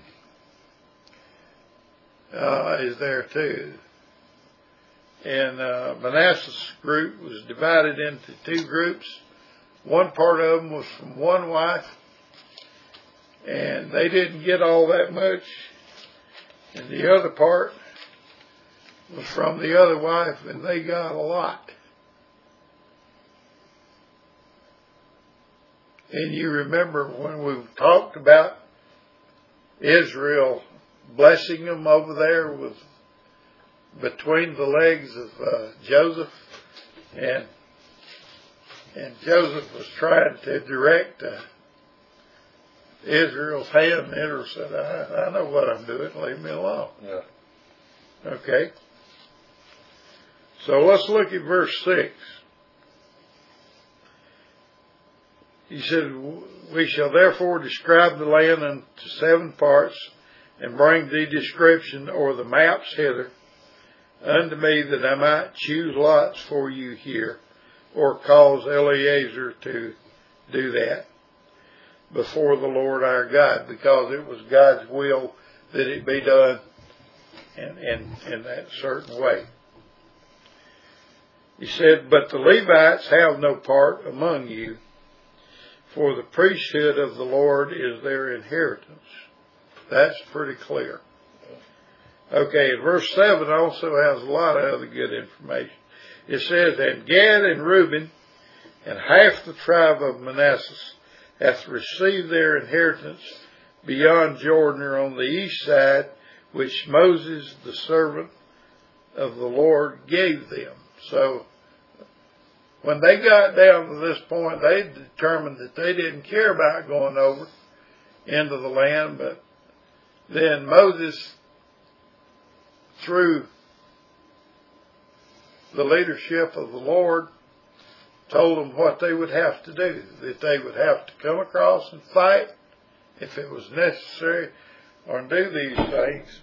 is there too. And Manasseh's group was divided into two groups. One part of them was from one wife, and they didn't get all that much. And the other part was from the other wife, and they got a lot. And you remember when we talked about Israel blessing them over there with between the legs of Joseph, and Joseph was trying to direct Israel's hand, and Israel said, I know what I'm doing, leave me alone. Yeah. Okay. So let's look at verse 6. He said, we shall therefore describe the land into 7 parts, and bring the description or the maps hither unto me, that I might choose lots for you here, or cause Eleazar to do that before the Lord our God, because it was God's will that it be done in that certain way. He said, but the Levites have no part among you, for the priesthood of the Lord is their inheritance. That's pretty clear. Okay, verse 7 also has a lot of other good information. It says, and Gad and Reuben and half the tribe of Manasseh hath received their inheritance beyond Jordan, or on the east side, which Moses, the servant of the Lord, gave them. So, when they got down to this point, they determined that they didn't care about going over into the land, but then Moses, through the leadership of the Lord, told them what they would have to do, that they would have to come across and fight if it was necessary, or do these things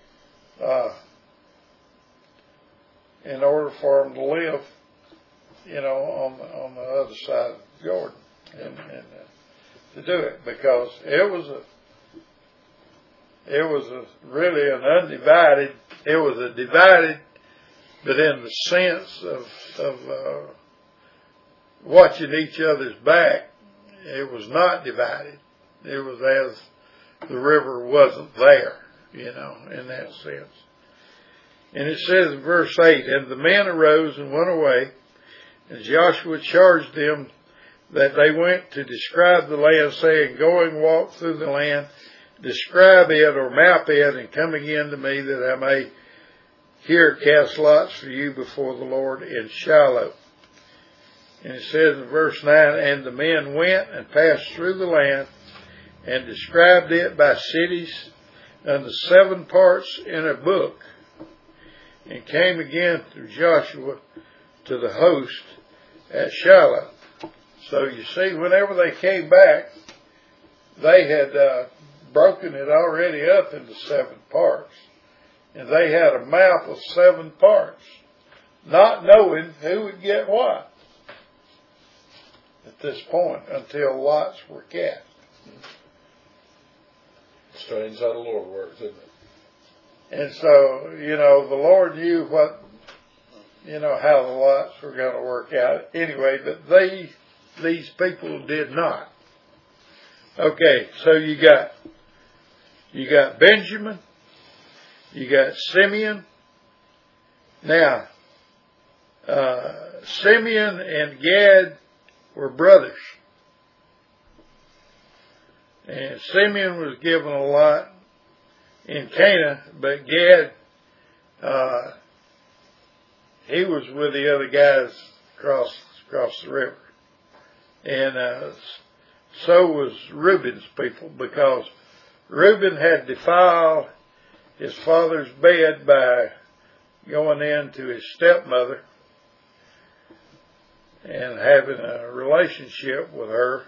in order for them to live, on the other side of Jordan, and to do it, because it was really an undivided. It was a divided, but in the sense of watching each other's back, it was not divided. It was as the river wasn't there, in that sense. And it says in verse 8, and the men arose and went away, and Joshua charged them that they went to describe the land, saying, going walk through the land, describe it or map it, and come again to me, that I may here cast lots for you before the Lord in Shiloh. And it says in verse 9, and the men went and passed through the land, and described it by cities unto 7 parts in a book, and came again to Joshua to the host at Shiloh. So you see, whenever they came back, they had broken it already up into 7 parts. And they had a map of 7 parts, not knowing who would get what. at this point until lots were cast. Strange how the Lord works, isn't it? And so, the Lord knew what, how the lots were going to work out. Anyway, but these people did not. Okay, so you got Benjamin, you got Simeon. Now, Simeon and Gad were brothers. And Simeon was given a lot in Canaan, but Gad, he was with the other guys across the river. And so was Reuben's people, because Reuben had defiled his father's bed by going into his stepmother and having a relationship with her.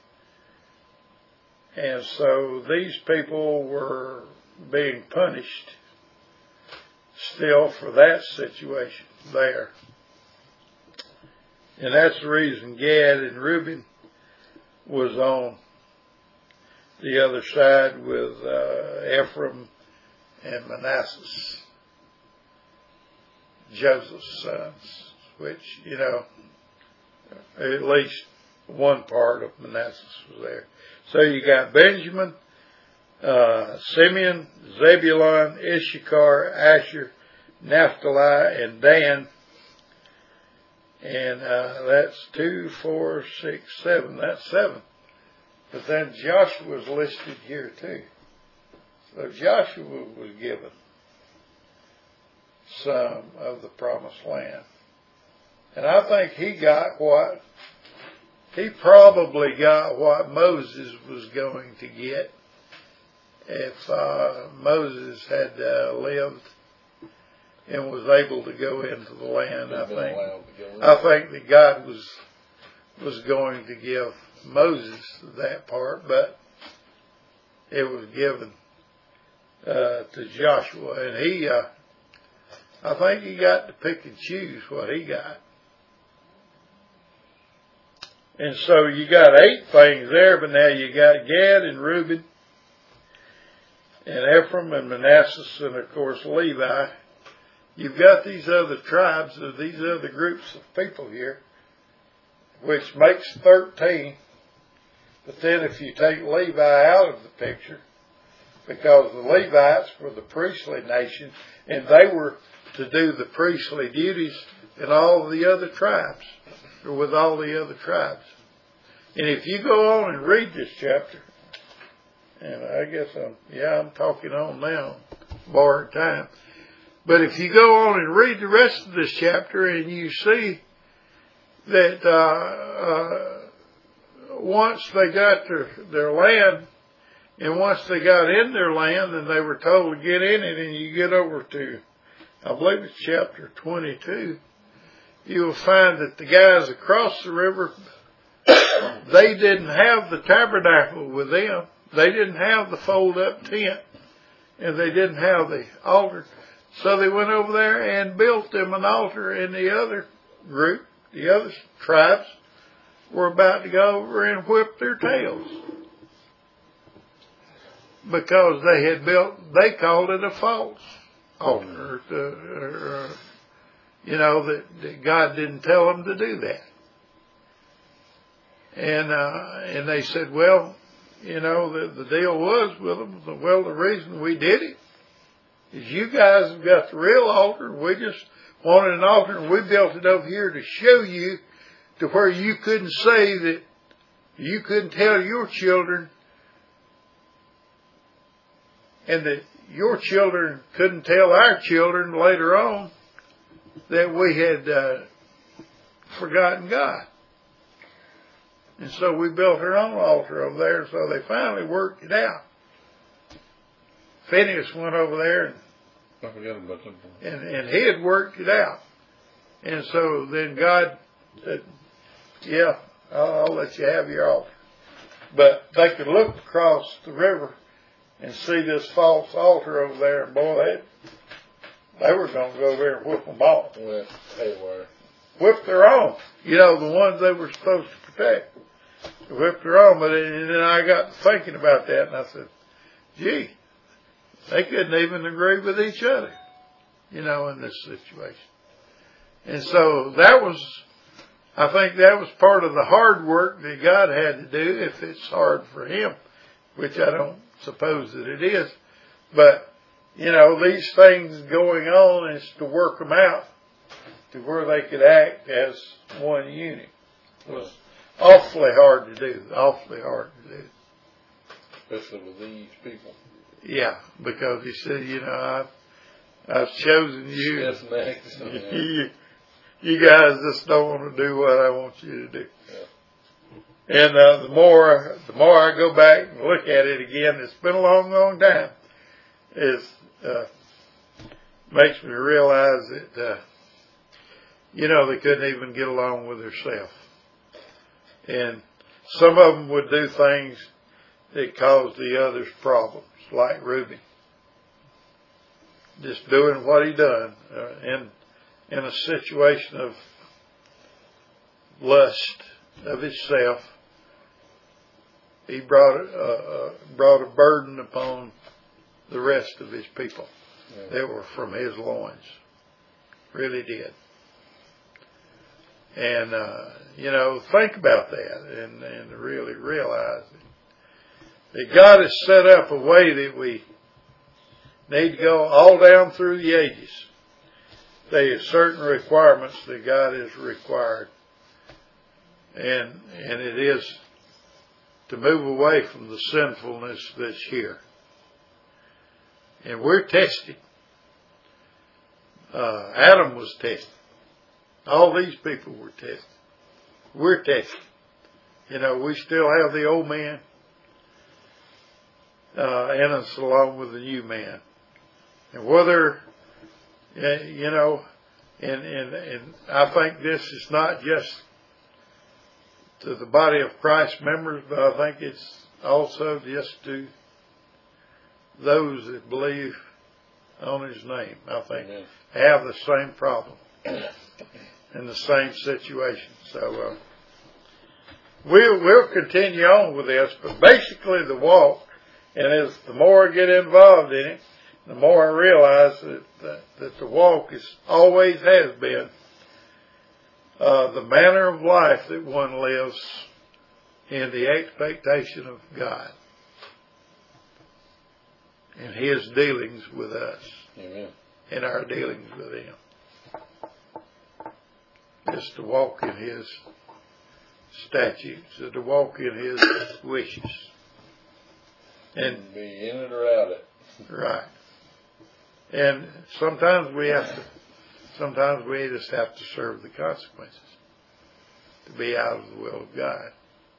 And so these people were being punished still for that situation there. And that's the reason Gad and Reuben was on the other side with Ephraim and Manasseh, Joseph's sons, which, at least one part of Manasseh was there. So you got Benjamin, Simeon, Zebulun, Issachar, Asher, Naphtali, and Dan. And that's 2, 4, 6, 7. That's 7. But then Joshua's listed here too. So Joshua was given some of the promised land. And I think he probably got what Moses was going to get if Moses had lived and was able to go into the land. I think that God was going to give Moses that part, but it was given to Joshua, and he, I think he got to pick and choose what he got. And so you got 8 things there, but now you got Gad and Reuben and Ephraim and Manasseh and of course Levi. You've got these other tribes, or these other groups of people here, which makes 13. But then if you take Levi out of the picture, because the Levites were the priestly nation, and they were to do the priestly duties in all the other tribes, or with all the other tribes. And if you go on and read this chapter, and I guess I'm talking on now, borrowed time. But if you go on and read the rest of this chapter, and you see that once they got their land, and once they got in their land, and they were told to get in it, and you get over to, I believe it's chapter 22, you will find that the guys across the river, they didn't have the tabernacle with them. They didn't have the fold-up tent, and they didn't have the altar. So they went over there and built them an altar, and the other group, the other tribes, were about to go over and whip their tails. Because they called it a false altar. That God didn't tell them to do that. And they said, well, the deal was with them, well, the reason we did it is you guys have got the real altar. We just wanted an altar, and we built it over here to show you to where you couldn't say that you couldn't tell your children, and that your children couldn't tell our children later on that we had forgotten God. And so we built our own altar over there, so they finally worked it out. Phineas went over there and he had worked it out. And so then God said, yeah, I'll let you have your altar. But they could look across the river and see this false altar over there, and boy, they were going to go there and whip them off. Well, they were. Whip their own. The ones they were supposed to protect. They whipped her on, but and then I got thinking about that, and I said, gee, they couldn't even agree with each other, in this situation. And so I think that was part of the hard work that God had to do, if it's hard for Him, which I don't suppose that it is. But, these things going on is to work them out to where they could act as one unit. It was awfully hard to do, Especially with these people. Yeah, because He said, I've chosen you. Yes, next. You guys just don't want to do what I want you to do. Yeah. And the more I go back and look at it again, it's been a long, long time. It makes me realize that they couldn't even get along with themselves, and some of them would do things that caused the others problems, like Reuben, just doing what he done in a situation of lust of himself. He brought a burden upon the rest of his people that were from his loins. Really did. And, think about that and really realize that God has set up a way that we need to go all down through the ages. There are certain requirements that God has required. And it is to move away from the sinfulness that's here. And we're tested. Adam was tested. All these people were tested. We're tested. We still have the old man in us along with the new man. And whether, and I think this is not just to the body of Christ members, but I think it's also just to those that believe on His name. I think have the same problem in the same situation. So we'll continue on with this, but basically the walk, and as the more I get involved in it, the more I realize that the walk always has been the manner of life that one lives in the expectation of God and His dealings with us. Amen. And our dealings with Him. Just to walk in His statutes, to walk in His wishes. And be in it or out it. Right. And sometimes we just have to serve the consequences to be out of the will of God.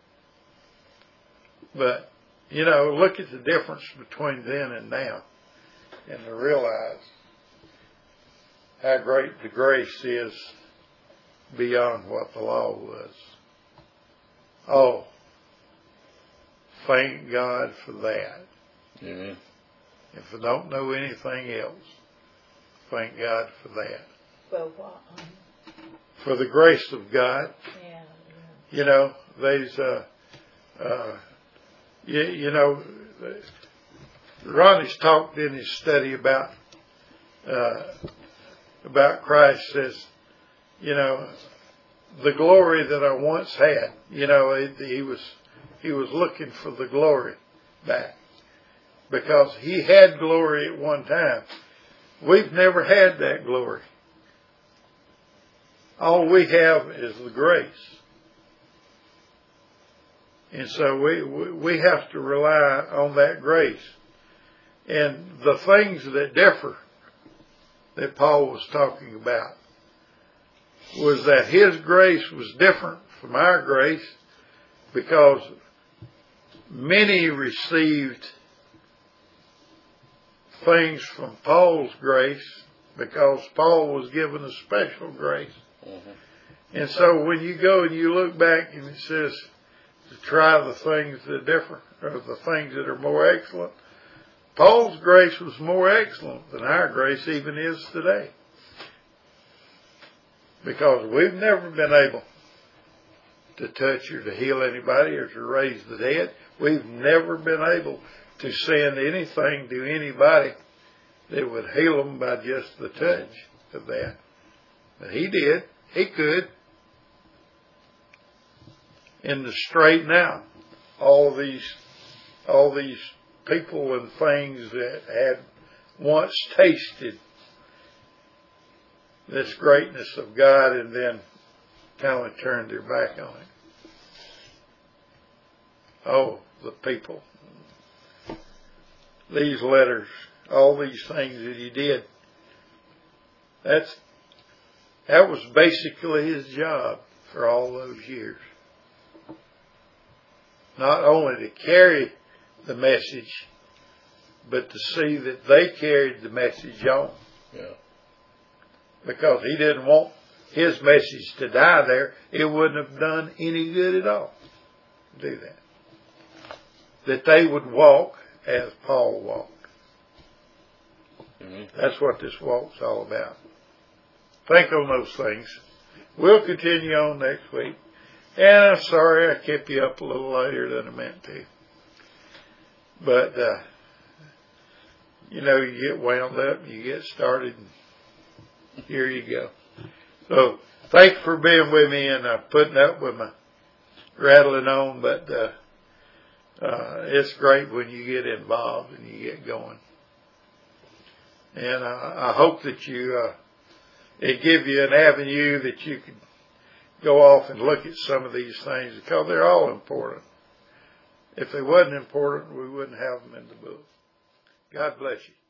But, look at the difference between then and now and to realize how great the grace is beyond what the law was. Oh, thank God for that. Amen. If I don't know anything else, thank God for that. Well, what? For the grace of God. Yeah. There's Ronnie's talked in his study about Christ says, the glory that I once had. He was looking for the glory back because he had glory at one time. We've never had that glory. All we have is the grace. And so we have to rely on that grace. And the things that differ that Paul was talking about was that his grace was different from our grace because many received things from Paul's grace because Paul was given a special grace. Mm-hmm. And so when you go and you look back and it says to try the things that differ or the things that are more excellent, Paul's grace was more excellent than our grace even is today. Because we've never been able to touch or to heal anybody or to raise the dead. We've never been able to send anything to anybody that would heal them by just the touch of that. But he did. He could. And to straighten out all these people and things that had once tasted this greatness of God and then kind of turned their back on it. Oh, the people. These letters, all these things that he did. That was basically his job for all those years. Not only to carry the message, but to see that they carried the message on. Yeah. Because he didn't want his message to die there. It wouldn't have done any good at all to do that. That they would walk as Paul walked. Mm-hmm. That's what this walk's all about. Think on those things. We'll continue on next week. And I'm sorry I kept you up a little later than I meant to. But, you get wound up, you get started, and here you go. So, thanks for being with me and putting up with my rattling on, but it's great when you get involved and you get going. And I hope that it give you an avenue that you can go off and look at some of these things, because they're all important. If they wasn't important, we wouldn't have them in the book. God bless you.